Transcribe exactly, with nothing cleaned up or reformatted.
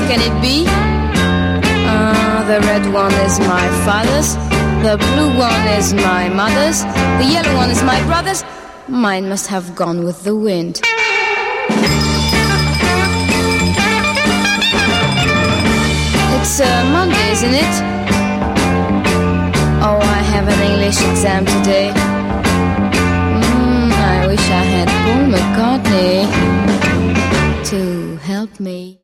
can it be? Uh, the red one is my father's, the blue one is my mother's, the yellow one is my brother's. Mine must have gone with the wind. It's uh, Monday, isn't it? Oh, I have an English exam today. Mm, I wish I had Paul McCartney to help me.